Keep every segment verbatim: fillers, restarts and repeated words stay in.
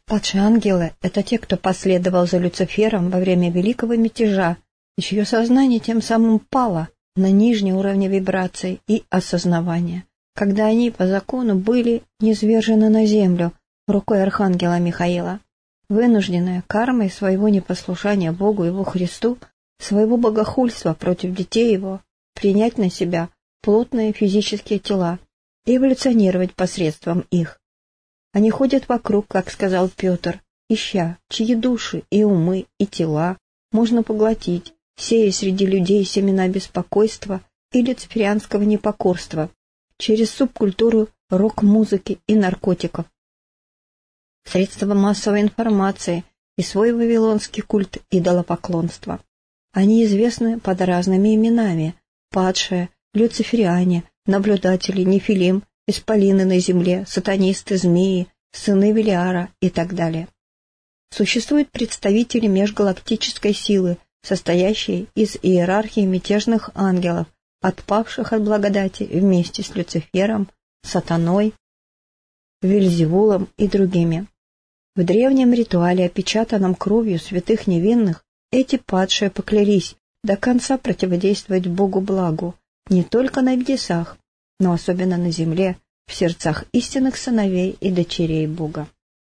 Падшие ангелы — это те, кто последовал за Люцифером во время великого мятежа, и чье сознание тем самым пало на нижние уровни вибраций и осознавания, когда они по закону были низвержены на землю рукой архангела Михаила, вынужденные кармой своего непослушания Богу и Его Христу, своего богохульства против детей Его, принять на себя плотные физические тела и эволюционировать посредством их. Они ходят вокруг, как сказал Петр, ища, чьи души и умы и тела можно поглотить, сея среди людей семена беспокойства и люциферианского непокорства через субкультуру рок-музыки и наркотиков, средства массовой информации и свой вавилонский культ идолопоклонства. Они известны под разными именами: падшие, люцифериане, наблюдатели, нефилим, исполины на земле, сатанисты, змеи, сыны Велиара и так далее. Существуют представители межгалактической силы, состоящие из иерархии мятежных ангелов, отпавших от благодати вместе с Люцифером, Сатаной, Вельзевулом и другими. В древнем ритуале, опечатанном кровью святых невинных, эти падшие поклялись до конца противодействовать Богу благу не только на небесах, но особенно на земле, в сердцах истинных сыновей и дочерей Бога.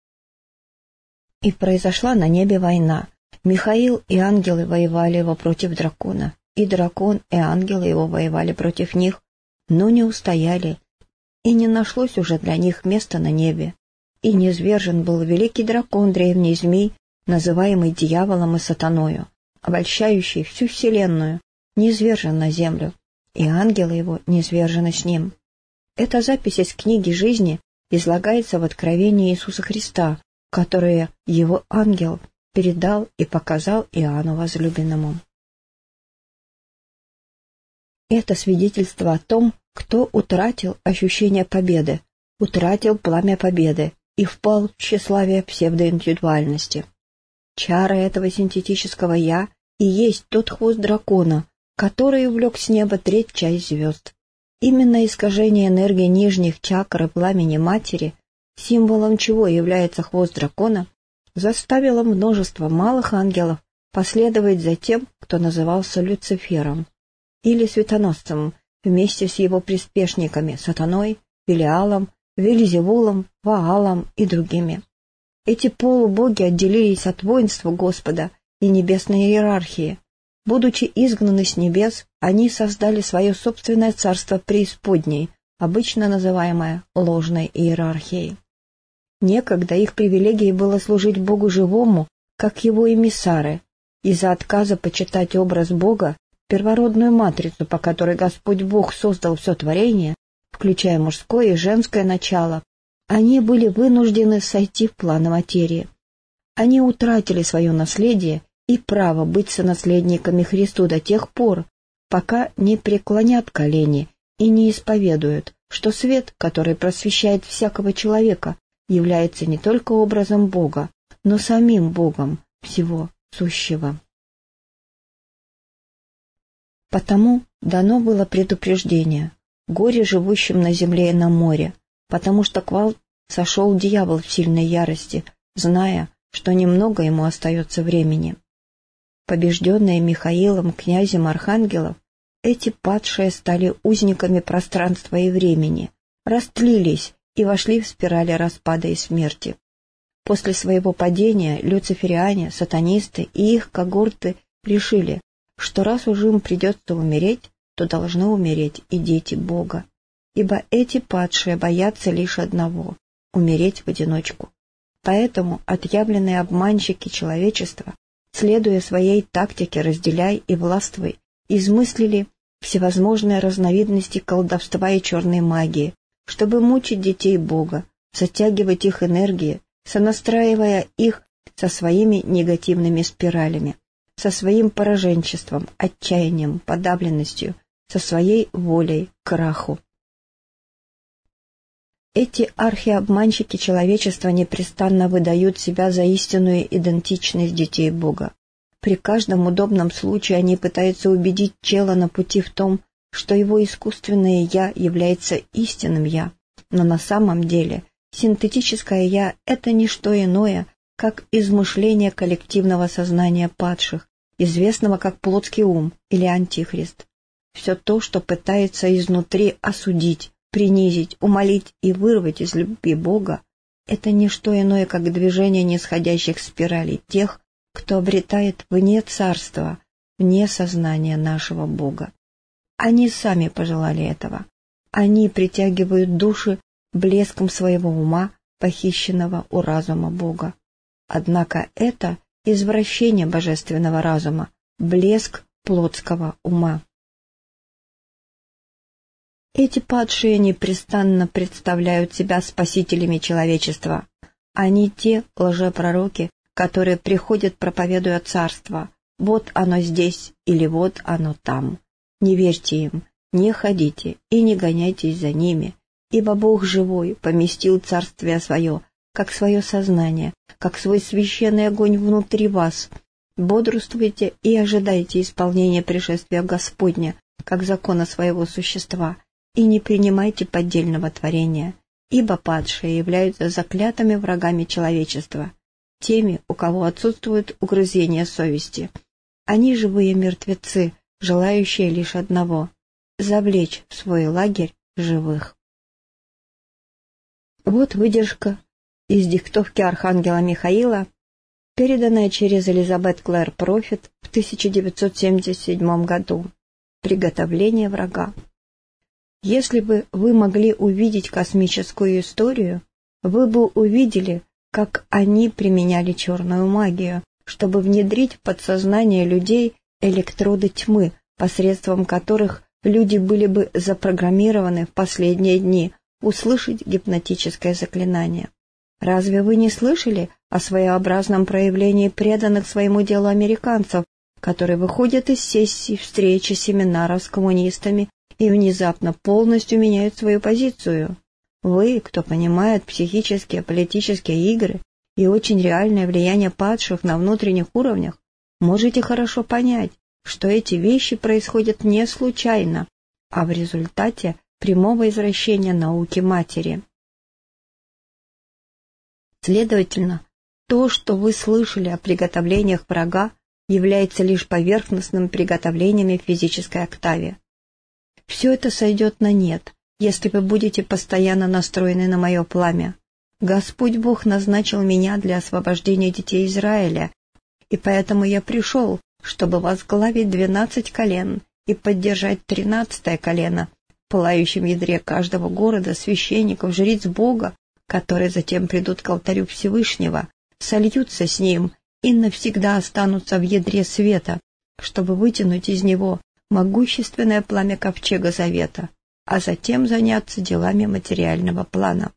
И произошла на небе война. Михаил и ангелы воевали его против дракона, и дракон и ангелы его воевали против них, но не устояли, и не нашлось уже для них места на небе. И низвержен был великий дракон, древний змей, называемый дьяволом и сатаною, обольщающий всю вселенную, низвержен на землю, и ангелы его низвержены с ним. Эта запись из книги жизни излагается в откровении Иисуса Христа, которое его ангел передал и показал Иоанну возлюбленному. Это свидетельство о том, кто утратил ощущение победы, утратил пламя победы и впал в тщеславие псевдоиндивидуальности. Чара этого синтетического «я» и есть тот хвост дракона, который увлек с неба треть часть звезд. Именно искажение энергии нижних чакр и пламени Матери, символом чего является хвост дракона, заставило множество малых ангелов последовать за тем, кто назывался Люцифером или Светоносцем, вместе с его приспешниками Сатаной, Велиалом, Вельзевулом, Ваалом и другими. Эти полубоги отделились от воинства Господа и небесной иерархии. Будучи изгнаны с небес, они создали свое собственное царство преисподней, обычно называемое ложной иерархией. Некогда их привилегией было служить Богу живому, как его эмиссары. Из-за отказа почитать образ Бога, первородную матрицу, по которой Господь Бог создал все творение, включая мужское и женское начало, они были вынуждены сойти в планы материи. Они утратили свое наследие и право быть сонаследниками Христу до тех пор, пока не преклонят колени и не исповедуют, что свет, который просвещает всякого человека, является не только образом Бога, но самим Богом всего сущего. Потому дано было предупреждение: горе живущим на земле и на море, потому что к вам сошел дьявол в сильной ярости, зная, что немного ему остается времени. Побежденные Михаилом, князем архангелов, эти падшие стали узниками пространства и времени, растлились и вошли в спирали распада и смерти. После своего падения люцифериане, сатанисты и их когорты решили, что раз уж им придется умереть, то должны умереть и дети Бога, ибо эти падшие боятся лишь одного — умереть в одиночку. Поэтому отъявленные обманщики человечества, следуя своей тактике «разделяй и властвуй», измыслили всевозможные разновидности колдовства и черной магии, чтобы мучить детей Бога, затягивать их энергии, сонастраивая их со своими негативными спиралями, со своим пораженчеством, отчаянием, подавленностью, со своей волей к краху. Эти архиобманщики человечества непрестанно выдают себя за истинную идентичность детей Бога. При каждом удобном случае они пытаются убедить чела на пути в том, что его искусственное «я» является истинным «я», но на самом деле Синтетическое «я» — это не что иное, как измышление коллективного сознания падших, известного как плотский ум или антихрист. Все то, что пытается изнутри осудить, принизить, умолить и вырвать из любви Бога, это не что иное, как движение нисходящих спиралей тех, кто обретает вне царства, вне сознания нашего Бога. Они сами пожелали этого. Они притягивают души блеском своего ума, похищенного у разума Бога. Однако это извращение божественного разума, блеск плотского ума. Эти падшие непрестанно представляют себя спасителями человечества. Они те лжепророки, которые приходят, проповедуя царство. Вот оно здесь или вот оно там. Не верьте им, не ходите и не гоняйтесь за ними, ибо Бог живой поместил царствие свое, как свое сознание, как свой священный огонь внутри вас. Бодрствуйте и ожидайте исполнения пришествия Господня, как закона своего существа, и не принимайте поддельного творения, ибо падшие являются заклятыми врагами человечества, теми, у кого отсутствует угрызение совести. Они живые мертвецы, желающие лишь одного — завлечь в свой лагерь живых. Вот выдержка из диктовки архангела Михаила, переданная через Элизабет Клэр Профит в тысяча девятьсот семьдесят седьмом году. Приготовление врага. Если бы вы могли увидеть космическую историю, вы бы увидели, как они применяли черную магию, чтобы внедрить в подсознание людей электроды тьмы, посредством которых люди были бы запрограммированы в последние дни услышать гипнотическое заклинание. Разве вы не слышали о своеобразном проявлении преданных своему делу американцев, которые выходят из сессий, встречи, семинаров с коммунистами и внезапно полностью меняют свою позицию? Вы, кто понимает психические, политические игры и очень реальное влияние падших на внутренних уровнях, можете хорошо понять, что эти вещи происходят не случайно, а в результате прямого извращения науки матери. Следовательно, то, что вы слышали о приготовлениях врага, является лишь поверхностным приготовлениями в физической октаве. Все это сойдет на нет, если вы будете постоянно настроены на мое пламя. Господь Бог назначил меня для освобождения детей Израиля, и поэтому я пришел, чтобы возглавить двенадцать колен и поддержать тринадцатое колено в пылающем ядре каждого города священников, жриц Бога, которые затем придут к алтарю Всевышнего, сольются с Ним и навсегда останутся в ядре света, чтобы вытянуть из него могущественное пламя ковчега завета, а затем заняться делами материального плана.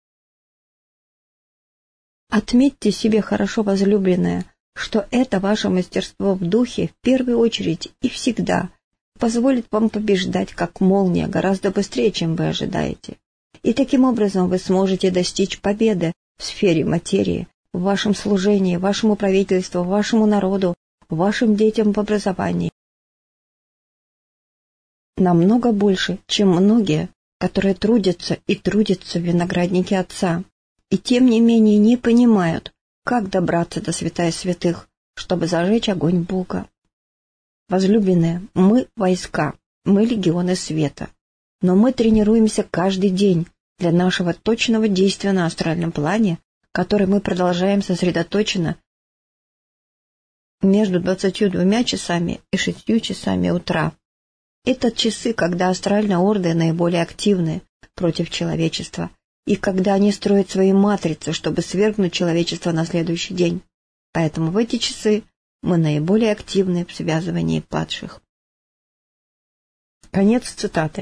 Отметьте себе, хорошо возлюбленное, что это ваше мастерство в духе в первую очередь и всегда позволит вам побеждать, как молния, гораздо быстрее, чем вы ожидаете. И таким образом вы сможете достичь победы в сфере материи, в вашем служении, вашему правительству, вашему народу, вашим детям в образовании. Намного больше, чем многие, которые трудятся и трудятся в винограднике Отца, и тем не менее не понимают, как добраться до святая святых, чтобы зажечь огонь Бога. Возлюбленные, мы войска, мы легионы света, но мы тренируемся каждый день для нашего точного действия на астральном плане, который мы продолжаем сосредоточенно между двадцатью двумя часами и шестью часами утра. Это часы, когда астральные орды наиболее активны против человечества, и когда они строят свои матрицы, чтобы свергнуть человечество на следующий день. Поэтому в эти часы мы наиболее активны в связывании падших. Конец цитаты.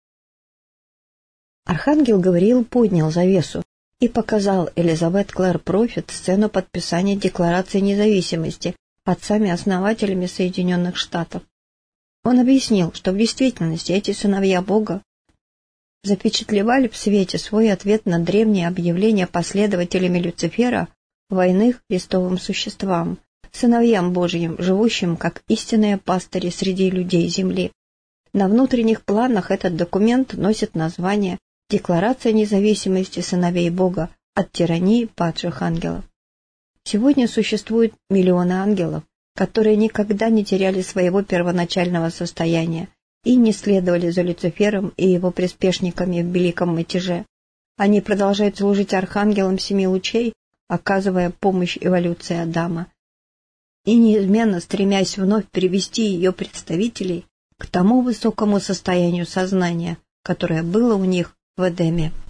Архангел Гавриил поднял завесу и показал Элизабет Клэр Профит сцену подписания Декларации независимости отцами-основателями Соединенных Штатов. Он объяснил, что в действительности эти сыновья Бога запечатлевали в свете свой ответ на древнее объявление последователями Люцифера войны Христовым существам, сыновьям Божьим, живущим как истинные пастыри среди людей земли. На внутренних планах этот документ носит название Декларация независимости сыновей Бога от тирании падших ангелов. Сегодня существует миллионы ангелов, которые никогда не теряли своего первоначального состояния и не следовали за Люцифером и его приспешниками в великом мятеже. Они продолжают служить архангелам семи лучей, оказывая помощь эволюции Адама, и неизменно стремясь вновь привести ее представителей к тому высокому состоянию сознания, которое было у них в Эдеме.